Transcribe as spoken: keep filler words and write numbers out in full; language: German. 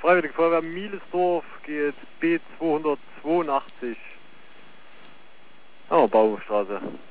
Freiwillige Feuerwehr Mielsdorf geht B zweihundertzweiundachtzig. Oh, Baustraße.